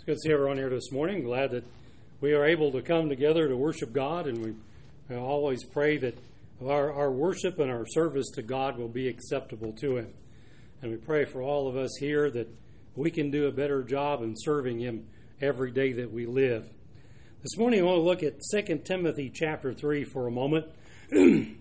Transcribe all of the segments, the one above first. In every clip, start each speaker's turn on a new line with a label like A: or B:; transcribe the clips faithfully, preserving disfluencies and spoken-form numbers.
A: good to see everyone here this morning. Glad that we are able to come together to worship God, and we uh, always pray that our, our worship and our service to God will be acceptable to Him. And we pray for all of us here that we can do a better job in serving Him every day that we live. This morning I want to look at Second Timothy chapter three for a moment. In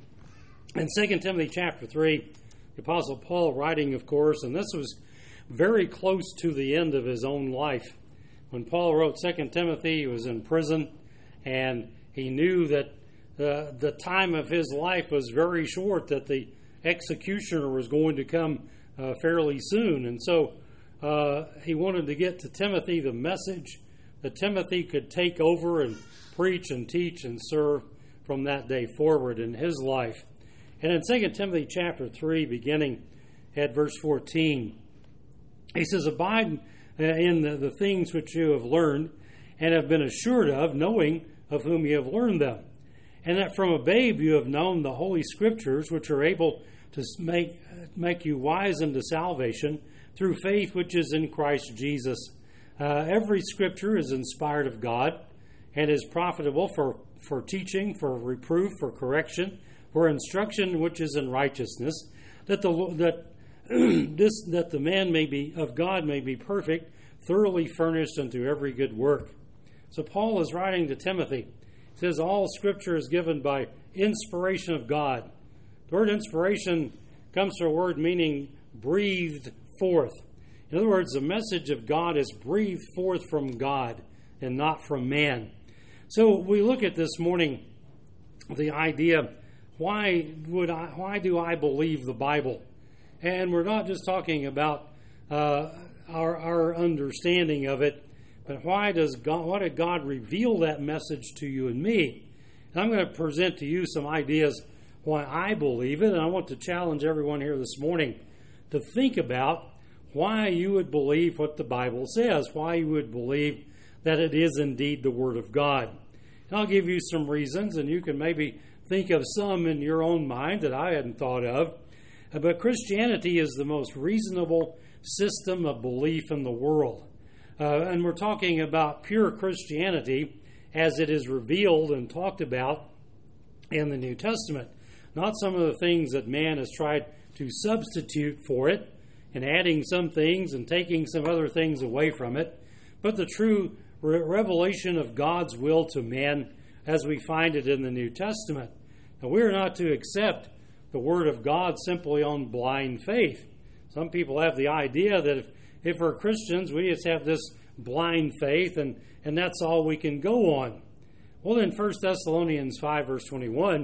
A: Second Timothy chapter three, the Apostle Paul writing, of course, and this was very close to the end of his own life. When Paul wrote Second Timothy, he was in prison, and he knew that uh, the time of his life was very short, that the executioner was going to come uh, fairly soon. And so uh, he wanted to get to Timothy the message that Timothy could take over and preach and teach and serve from that day forward in his life. And in Second Timothy chapter three, beginning at verse fourteen, he says, "Abide in the, the things which you have learned and have been assured of, knowing of whom you have learned them, and that from a babe you have known the Holy Scriptures, which are able to make, make you wise unto salvation through faith which is in Christ Jesus. Uh, every Scripture is inspired of God and is profitable for, for teaching, for reproof, for correction, for instruction which is in righteousness, that the that this that the man may be of God may be perfect, thoroughly furnished unto every good work." So Paul is writing to Timothy. He says all Scripture is given by inspiration of God. The word inspiration comes from a word meaning breathed forth. In other words, the message of God is breathed forth from God and not from man. So we look at this morning the idea, why would I? Why do I believe the Bible? And we're not just talking about uh, our, our understanding of it, but why does God? Why did God reveal that message to you and me? And I'm going to present to you some ideas why I believe it, and I want to challenge everyone here this morning to think about why you would believe what the Bible says, why you would believe that it is indeed the Word of God. And I'll give you some reasons, and you can maybe think of some in your own mind that I hadn't thought of. But Christianity is the most reasonable system of belief in the world. Uh, and we're talking about pure Christianity as it is revealed and talked about in the New Testament. Not some of the things that man has tried to substitute for it and adding some things and taking some other things away from it, but the true re- revelation of God's will to man as we find it in the New Testament. Now, we're not to accept the Word of God simply on blind faith. Some people have the idea that if, if we're Christians, we just have this blind faith and, and that's all we can go on. Well, in First Thessalonians five, verse twenty-one,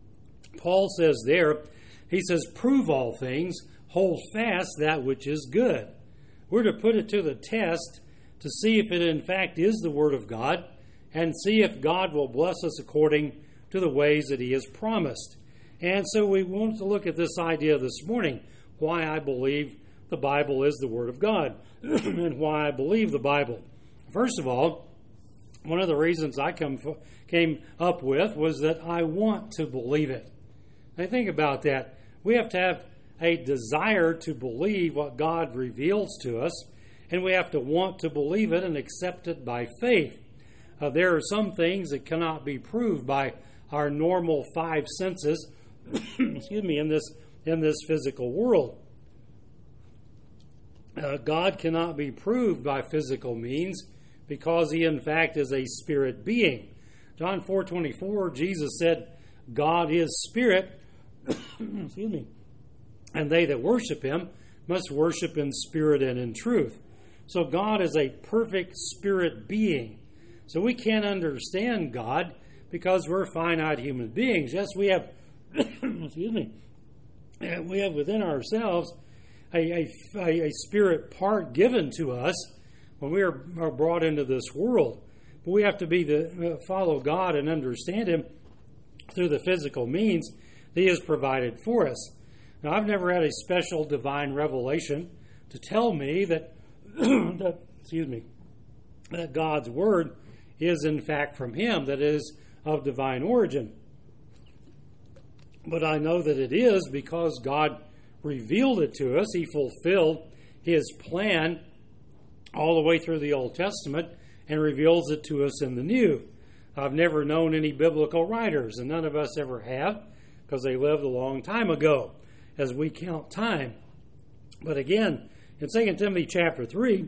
A: Paul says there, he says, "Prove all things, hold fast that which is good." We're to put it to the test to see if it in fact is the Word of God and see if God will bless us according to the ways that He has promised. And so we want to look at this idea this morning, why I believe the Bible is the Word of God and why I believe the Bible. First of all, one of the reasons I come, came up with was that I want to believe it. Now think about that. We have to have a desire to believe what God reveals to us, and we have to want to believe it and accept it by faith. Uh, there are some things that cannot be proved by our normal five senses, excuse me, in this in this physical world. Uh, God cannot be proved by physical means because He, in fact, is a spirit being. John four twenty-four, Jesus said, "God is spirit," excuse me, "and they that worship Him must worship in spirit and in truth." So God is a perfect spirit being. So we can't understand God because we're finite human beings. Yes, we have, excuse me, we have within ourselves a, a, a spirit part given to us when we are, are brought into this world. But we have to be the uh, follow God and understand Him through the physical means that He has provided for us. Now, I've never had a special divine revelation to tell me that, that excuse me, that God's Word is in fact from Him, that it is of divine origin. But I know that it is because God revealed it to us. He fulfilled His plan all the way through the Old Testament and reveals it to us in the New. I've never known any biblical writers, and none of us ever have, because they lived a long time ago, as we count time. But again, in Second Timothy chapter three,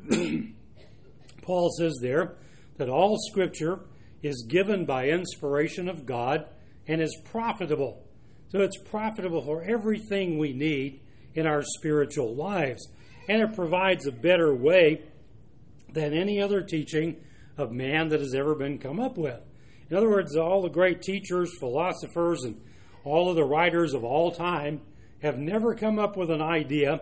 A: Paul says there that all Scripture is given by inspiration of God and is profitable. So it's profitable for everything we need in our spiritual lives. And it provides a better way than any other teaching of man that has ever been come up with. In other words, all the great teachers, philosophers, and all of the writers of all time have never come up with an idea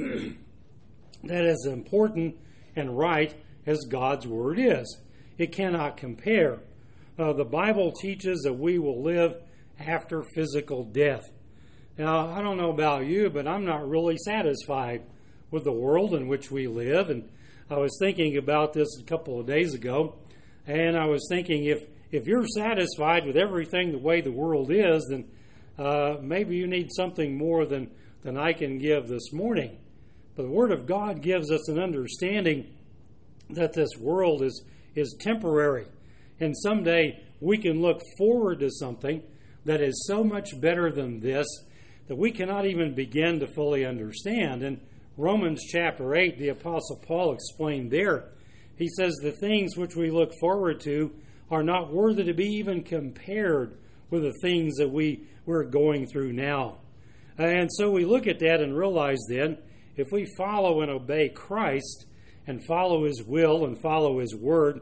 A: that is important and right as God's Word is. It cannot compare. Uh, the Bible teaches that we will live after physical death. Now, I don't know about you, but I'm not really satisfied with the world in which we live. And I was thinking about this a couple of days ago, and I was thinking if, if you're satisfied with everything the way the world is, then uh, maybe you need something more than, than I can give this morning. But the Word of God gives us an understanding that this world is, is temporary. And someday we can look forward to something that is so much better than this that we cannot even begin to fully understand. In Romans chapter eight, the Apostle Paul explained there, he says, the things which we look forward to are not worthy to be even compared with the things that we, we're going through now. And so we look at that and realize then, if we follow and obey Christ and follow His will and follow His Word,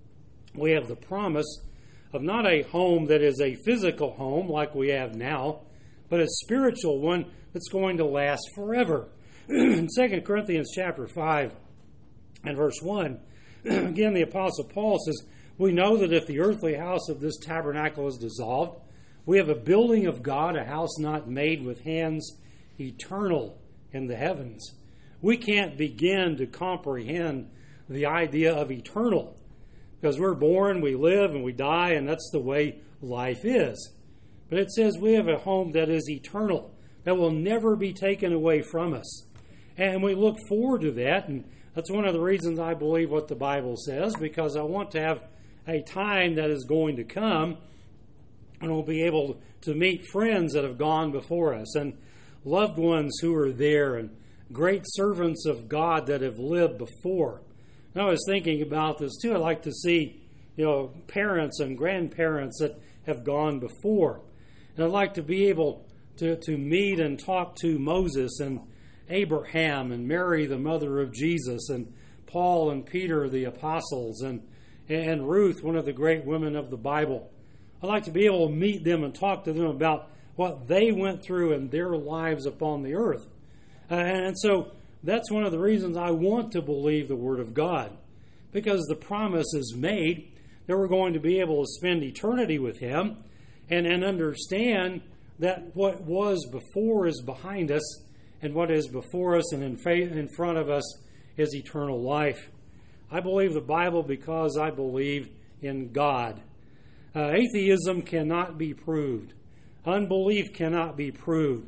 A: we have the promise of not a home that is a physical home like we have now, but a spiritual one that's going to last forever. In Second Corinthians chapter five and verse one, again the Apostle Paul says, we know that if the earthly house of this tabernacle is dissolved, we have a building of God, a house not made with hands, eternal in the heavens. We can't begin to comprehend the idea of eternal, because we're born, we live, and we die, and that's the way life is. But it says we have a home that is eternal, that will never be taken away from us. And we look forward to that, and that's one of the reasons I believe what the Bible says, because I want to have a time that is going to come and we'll be able to meet friends that have gone before us, and loved ones who are there, and great servants of God that have lived before. And I was thinking about this too. I'd like to see, you know, parents and grandparents that have gone before. And I'd like to be able to, to meet and talk to Moses and Abraham and Mary, the mother of Jesus, and Paul and Peter, the apostles, and, and Ruth, one of the great women of the Bible. I'd like to be able to meet them and talk to them about what they went through in their lives upon the earth. Uh, and so that's one of the reasons I want to believe the Word of God, because the promise is made that we're going to be able to spend eternity with Him and, and understand that what was before is behind us, and what is before us and in, faith, in front of us is eternal life. I believe the Bible because I believe in God. Uh, atheism cannot be proved. Unbelief cannot be proved.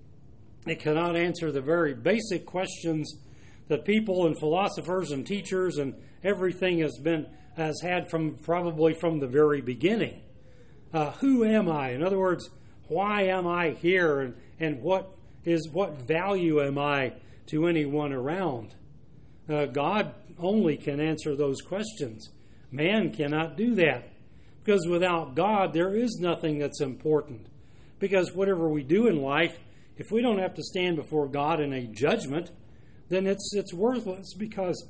A: It cannot answer the very basic questions that people and philosophers and teachers and everything has been has had from probably from the very beginning. Uh, who am I? In other words, why am I here, and, and what is what value am I to anyone around? Uh, God only can answer those questions. Man cannot do that, because without God there is nothing that's important. Because whatever we do in life, if we don't have to stand before God in a judgment, then it's it's worthless, because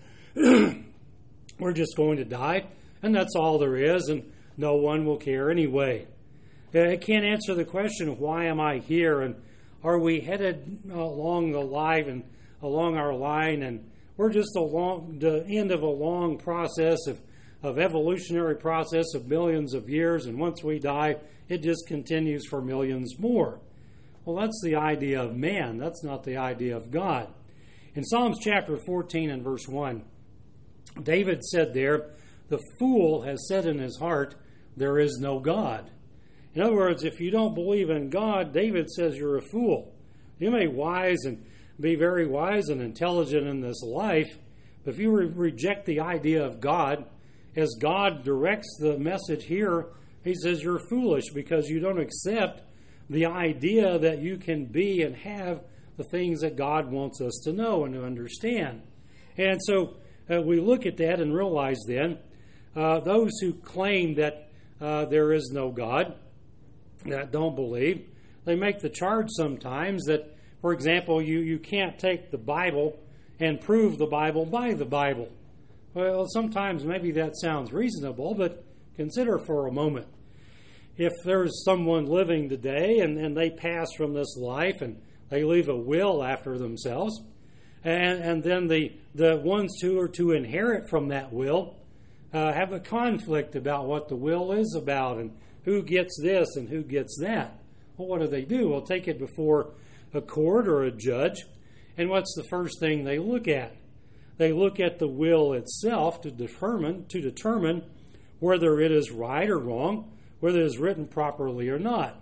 A: we're just going to die, and that's all there is, and no one will care anyway. It can't answer the question of why am I here, and are we headed along the line and along our line, and we're just along the end of a long process of, of evolutionary process of millions of years, and once we die, it just continues for millions more. Well, that's the idea of man. That's not the idea of God. In Psalms chapter fourteen and verse one, David said there, the fool has said in his heart, there is no God. In other words, if you don't believe in God, David says you're a fool. You may wise and be very wise and intelligent in this life, But if you re- reject the idea of God, as God directs the message here, he says you're foolish because you don't accept the idea that you can be and have the things that God wants us to know and to understand. And so uh, we look at that and realize then, uh, those who claim that uh, there is no God, that don't believe, they make the charge sometimes that, for example, you, you can't take the Bible and prove the Bible by the Bible. Well, sometimes maybe that sounds reasonable, but consider for a moment. If there's someone living today and, and they pass from this life and they leave a will after themselves, and, and then the, the ones who are to inherit from that will uh, have a conflict about what the will is about and who gets this and who gets that. Well, what do they do? Well, take it before a court or a judge, and what's the first thing they look at? They look at the will itself to determine to determine whether it is right or wrong, whether it is written properly or not.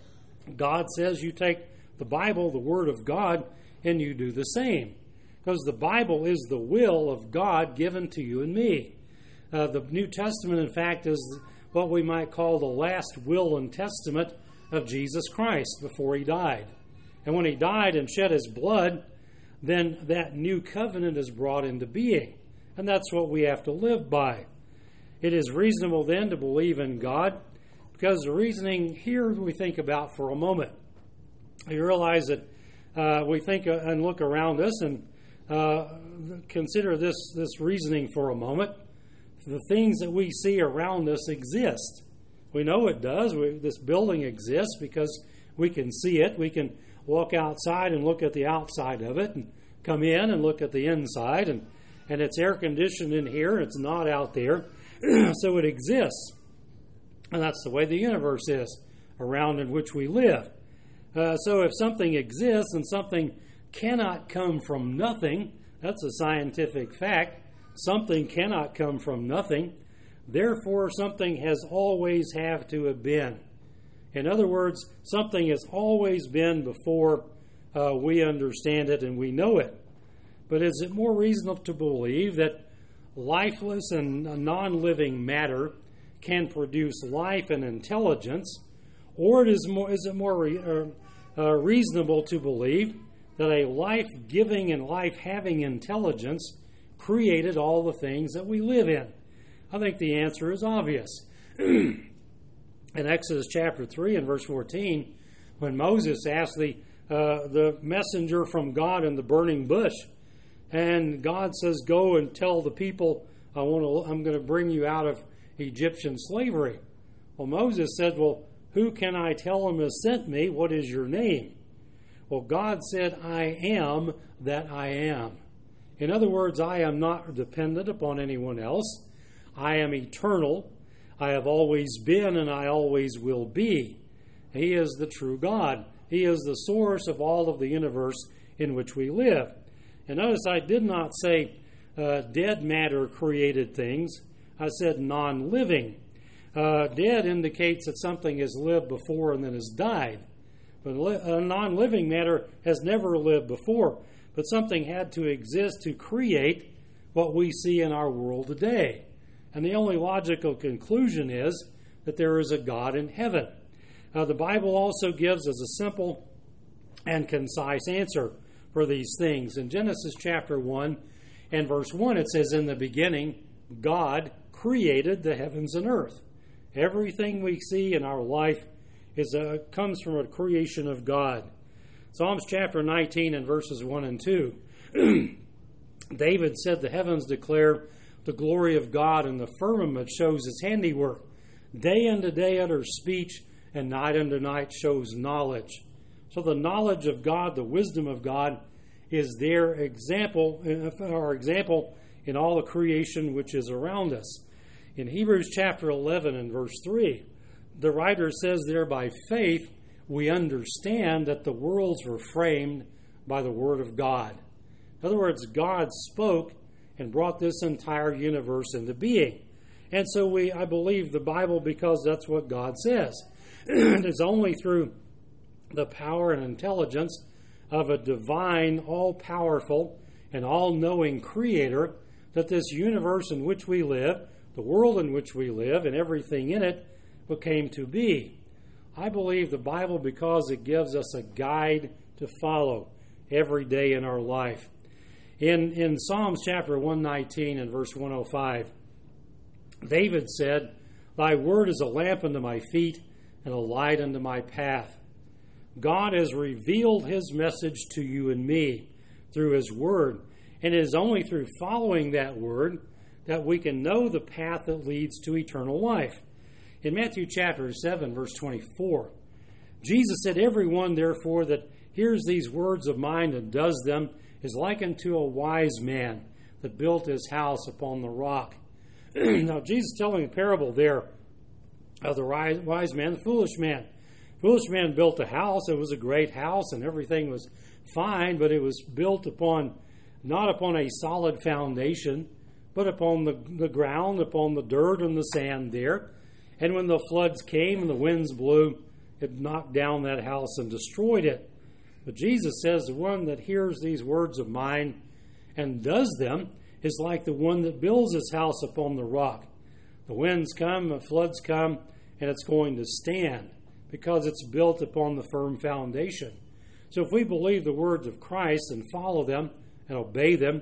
A: God says you take the Bible, the Word of God, and you do the same. Because the Bible is the will of God given to you and me. Uh, the New Testament, in fact, is what we might call the last will and testament of Jesus Christ before he died. And when he died and shed his blood, then that new covenant is brought into being. And that's what we have to live by. It is reasonable then to believe in God, because the reasoning here we think about for a moment. You realize that uh, we think and look around us and uh, consider this, this reasoning for a moment. The things that we see around us exist. We know it does. We, this building exists because we can see it. We can walk outside and look at the outside of it and come in and look at the inside. And, and it's air conditioned in here. It's not out there. So it exists. And that's the way the universe is, around in which we live. Uh, so if something exists and something cannot come from nothing, that's a scientific fact. Something cannot come from nothing. Therefore, something has always have to have been. In other words, something has always been before uh, we understand it and we know it. But is it more reasonable to believe that lifeless and non-living matter can produce life and intelligence, or it is, more, is it more re, uh, uh, reasonable to believe that a life-giving and life-having intelligence created all the things that we live in? I think the answer is obvious. In Exodus chapter three and verse fourteen, when Moses asked the uh, the messenger from God in the burning bush, and God says, "Go and tell the people, I want to, I'm going to bring you out of Egyptian slavery." Well, Moses said, "Well, who can I tell him has sent me? What is your name?" Well, God said, "I am that I am." In other words, I am not dependent upon anyone else. I am eternal. I have always been and I always will be. He is the true God. He is the source of all of the universe in which we live. And notice I did not say uh, dead matter created things. I said non-living. Uh, dead indicates that something has lived before and then has died. But li- uh, non-living matter has never lived before. But something had to exist to create what we see in our world today. And the only logical conclusion is that there is a God in heaven. Uh, the Bible also gives us a simple and concise answer for these things. In Genesis chapter one and verse one, it says, "In the beginning, God created the heavens and earth." Everything we see in our life is a, comes from a creation of God. Psalms chapter nineteen and verses one and two. David said, "The heavens declare the glory of God, and the firmament shows his handiwork. Day unto day utters speech, and night unto night shows knowledge." So the knowledge of God, the wisdom of God, is their example, our example in all the creation which is around us. In Hebrews chapter eleven and verse three, the writer says there, "By faith we understand that the worlds were framed by the word of God." In other words, God spoke and brought this entire universe into being. And so we, I believe the Bible because that's what God says. It's only through the power and intelligence of a divine, all-powerful, and all-knowing Creator that this universe in which we live, the world in which we live, and everything in it came to be. I believe the Bible because it gives us a guide to follow every day in our life. In, in Psalms chapter one nineteen and verse one oh five, David said, "Thy word is a lamp unto my feet and a light unto my path." God has revealed his message to you and me through his word, and it is only through following that word that we can know the path that leads to eternal life. In Matthew chapter seven, verse twenty-four, Jesus said, "Everyone, therefore, that hears these words of mine and does them is like unto a wise man that built his house upon the rock." Now, Jesus is telling a parable there of the wise man, the foolish man. The foolish man built a house. It was a great house, and everything was fine, but it was built upon, not upon a solid foundation, but upon the, the ground, upon the dirt and the sand there. And when the floods came and the winds blew, it knocked down that house and destroyed it. But Jesus says the one that hears these words of mine and does them is like the one that builds his house upon the rock. The winds come, the floods come, and it's going to stand because it's built upon the firm foundation. So if we believe the words of Christ and follow them and obey them,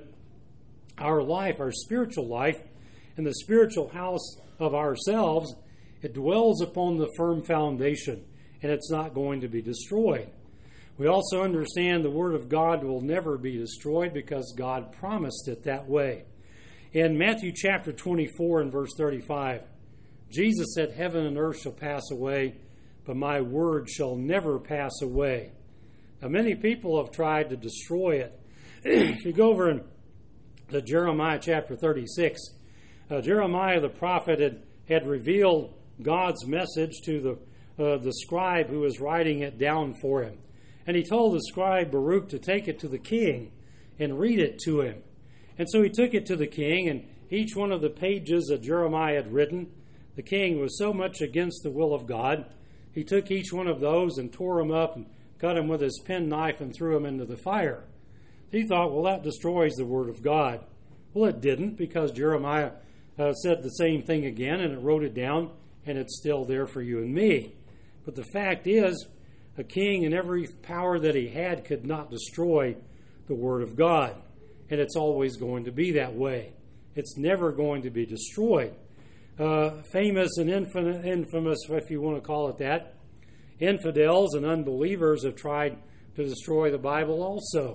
A: our life, our spiritual life, and the spiritual house of ourselves, it dwells upon the firm foundation, and it's not going to be destroyed. We also understand the Word of God will never be destroyed because God promised it that way. In Matthew chapter twenty-four and verse thirty-five, Jesus said, "Heaven and earth shall pass away, but my word shall never pass away." Now, many people have tried to destroy it. If you go over in to Jeremiah chapter thirty-six, uh, Jeremiah the prophet had, had revealed God's message to the, uh, the scribe who was writing it down for him. And he told the scribe Baruch to take it to the king and read it to him. And so he took it to the king, and each one of the pages that Jeremiah had written, the king was so much against the will of God, he took each one of those and tore them up and cut them with his penknife and threw them into the fire. He thought, well, that destroys the word of God. Well, it didn't, because Jeremiah uh, said the same thing again, and it wrote it down, and it's still there for you and me. But the fact is, a king and every power that he had could not destroy the Word of God. And it's always going to be that way. It's never going to be destroyed. Uh, famous and infin- infamous, if you want to call it that, infidels and unbelievers have tried to destroy the Bible also.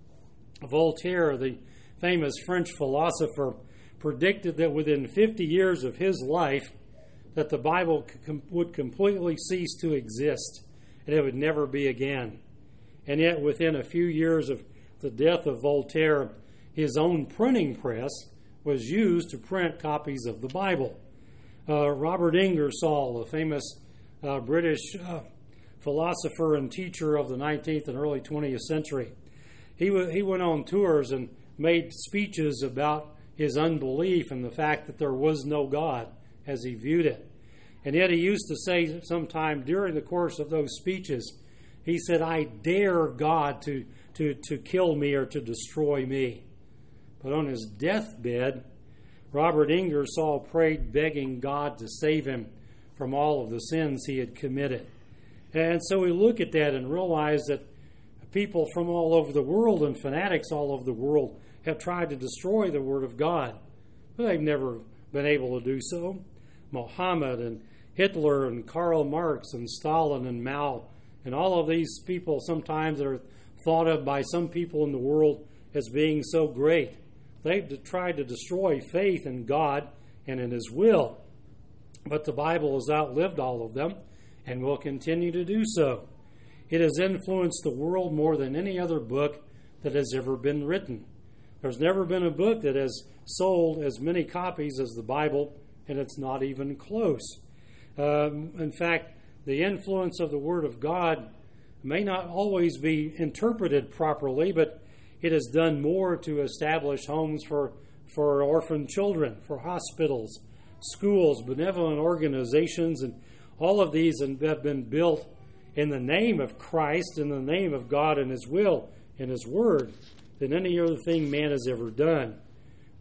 A: Voltaire, the famous French philosopher, predicted that within fifty years of his life that the Bible com- would completely cease to exist. And it would never be again. And yet, within a few years of the death of Voltaire, his own printing press was used to print copies of the Bible. Uh, Robert Ingersoll, a famous uh, British uh, philosopher and teacher of the nineteenth and early twentieth century, he, w- he went on tours and made speeches about his unbelief and the fact that there was no God as he viewed it. And yet he used to say sometime during the course of those speeches, he said, "I dare God to, to, to kill me or to destroy me." But on his deathbed, Robert Ingersoll prayed, begging God to save him from all of the sins he had committed. And so we look at that and realize that people from all over the world and fanatics all over the world have tried to destroy the Word of God, but they've never been able to do so. Muhammad and Hitler and Karl Marx and Stalin and Mao and all of these people sometimes that are thought of by some people in the world as being so great. They've tried to destroy faith in God and in His will. But the Bible has outlived all of them and will continue to do so. It has influenced the world more than any other book that has ever been written. There's never been a book that has sold as many copies as the Bible, and it's not even close. Um, in fact, the influence of the Word of God may not always be interpreted properly, but it has done more to establish homes for, for orphan children, for hospitals, schools, benevolent organizations, and all of these have been built in the name of Christ, in the name of God and His will and His Word, than any other thing man has ever done.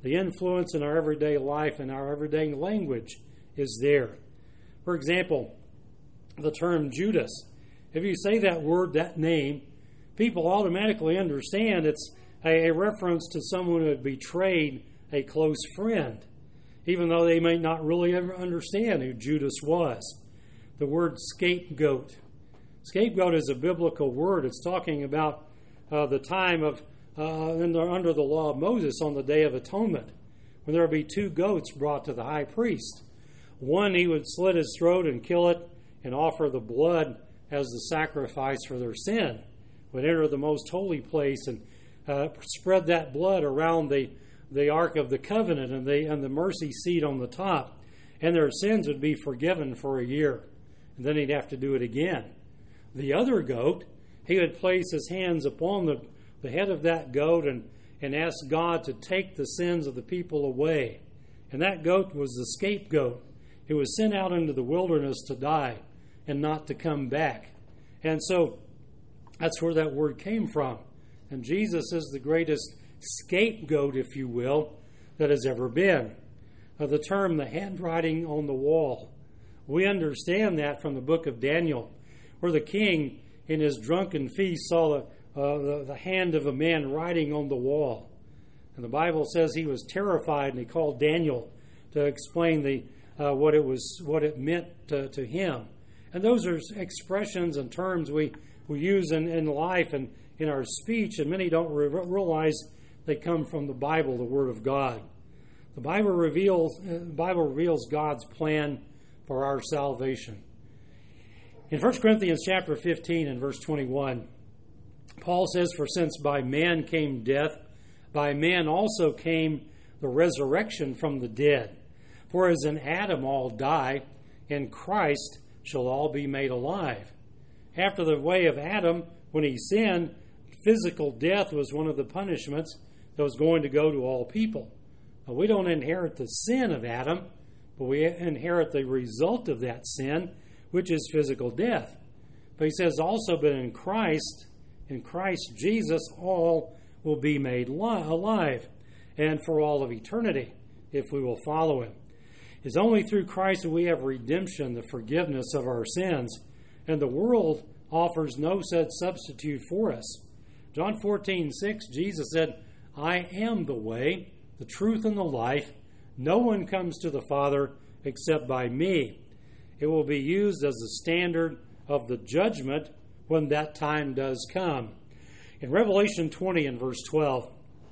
A: The influence in our everyday life and our everyday language is there. For example, the term Judas. If you say that word, that name, people automatically understand it's a, a reference to someone who had betrayed a close friend, even though they may not really ever understand who Judas was. The word scapegoat. Scapegoat is a biblical word. It's talking about uh, the time of uh, in the, under the law of Moses on the Day of Atonement, when there would be two goats brought to the high priest. One, he would slit his throat and kill it and offer the blood as the sacrifice for their sin. Would enter the most holy place and uh, spread that blood around the, the Ark of the Covenant and the, and the mercy seat on the top. And their sins would be forgiven for a year. And then he'd have to do it again. The other goat, he would place his hands upon the, the head of that goat and, and ask God to take the sins of the people away. And that goat was the scapegoat. It was sent out into the wilderness to die and not to come back. And so that's where that word came from. And Jesus is the greatest scapegoat, if you will, that has ever been. Uh, the term, the handwriting on the wall. We understand that from the book of Daniel, where the king in his drunken feast saw the, uh, the, the hand of a man writing on the wall. And the Bible says he was terrified, and he called Daniel to explain the uh, what it was, what it meant to, to him. And those are expressions and terms we, we use in, in life and in our speech, and many don't re- realize they come from the Bible, the Word of God. The Bible reveals, uh, the Bible reveals God's plan for our salvation. In First Corinthians chapter fifteen and verse twenty-one, Paul says, "For since by man came death, by man also came the resurrection from the dead. For as in Adam all die, in Christ shall all be made alive." After the way of Adam, when he sinned, physical death was one of the punishments that was going to go to all people. Now, we don't inherit the sin of Adam, but we inherit the result of that sin, which is physical death. But he says also, but in Christ, in Christ Jesus, all will be made alive, and for all of eternity, if we will follow him. It's only through Christ that we have redemption, the forgiveness of our sins, and the world offers no such substitute for us. John fourteen six, Jesus said, "I am the way, the truth, and the life. No one comes to the Father except by me." It will be used as a standard of the judgment when that time does come. In Revelation twenty and verse twelve,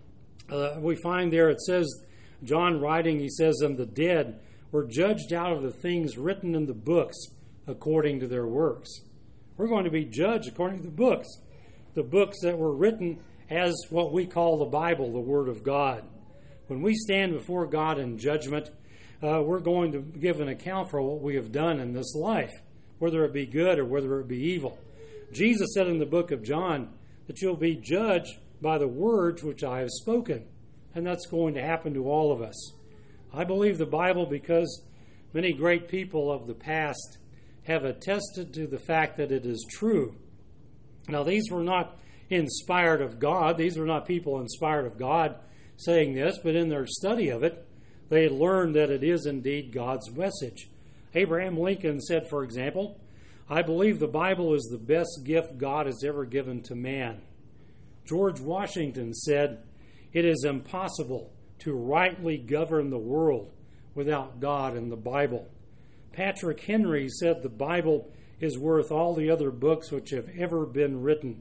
A: uh, we find there it says, John writing, he says, "And the dead were judged out of the things written in the books according to their works." We're going to be judged according to the books, the books that were written as what we call the Bible, the Word of God. When we stand before God in judgment, uh, we're going to give an account for what we have done in this life, whether it be good or whether it be evil. Jesus said in the book of John that you'll be judged by the words which I have spoken, and that's going to happen to all of us. I believe the Bible because many great people of the past have attested to the fact that it is true. Now, these were not inspired of God. These were not people inspired of God saying this, but in their study of it, they had learned that it is indeed God's message. Abraham Lincoln said, for example, "I believe the Bible is the best gift God has ever given to man." George Washington said, "It is impossible to rightly govern the world without God and the Bible." Patrick Henry said the Bible is worth all the other books which have ever been written.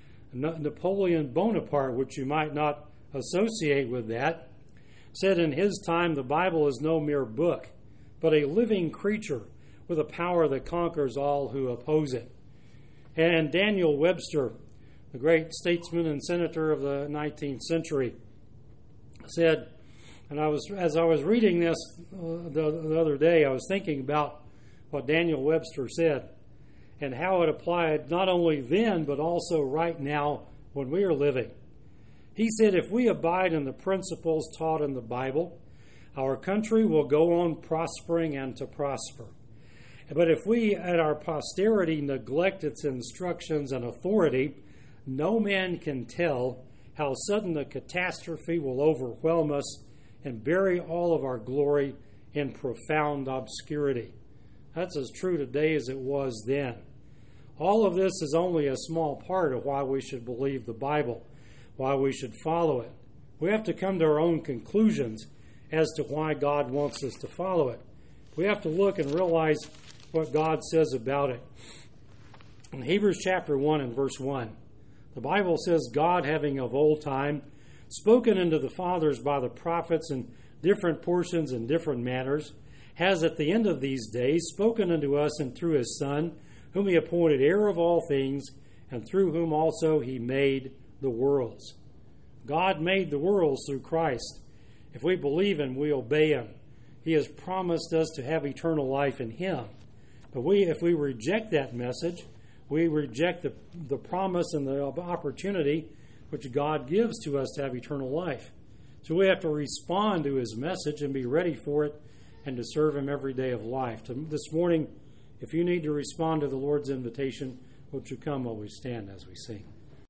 A: Napoleon Bonaparte, which you might not associate with that, said in his time the Bible is no mere book, but a living creature with a power that conquers all who oppose it. And Daniel Webster, the great statesman and senator of the nineteenth century, said, and I was as I was reading this uh, the, the other day, I was thinking about what Daniel Webster said and how it applied not only then, but also right now when we are living. He said, "If we abide in the principles taught in the Bible, our country will go on prospering and to prosper. But if we at our posterity neglect its instructions and authority, no man can tell how sudden a catastrophe will overwhelm us and bury all of our glory in profound obscurity. That's as true today as it was then. All of this is only a small part of why we should believe the Bible, why we should follow it. We have to come to our own conclusions as to why God wants us to follow it. We have to look and realize what God says about it. In Hebrews chapter one and verse one, the Bible says, God, having of old time spoken unto the fathers by the prophets in different portions and different manners, has at the end of these days spoken unto us and through his Son, whom he appointed heir of all things, and through whom also he made the worlds. God made the worlds through Christ. If we believe him, we obey him. He has promised us to have eternal life in him. But we, if we reject that message, we reject the, the promise and the opportunity which God gives to us to have eternal life. So we have to respond to his message and be ready for it and to serve him every day of life. To, this morning, if you need to respond to the Lord's invitation, won't you come while we stand as we sing?